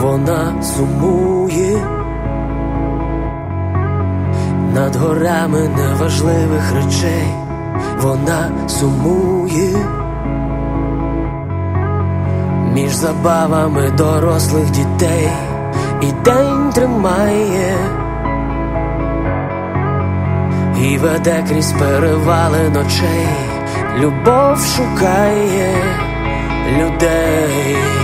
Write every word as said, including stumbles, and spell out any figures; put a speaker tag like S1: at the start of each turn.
S1: вона сумує над горами неважливих речей, вона сумує між забавами дорослих дітей, і день тримає, і веде крізь перевали ночей, любов шукає людей.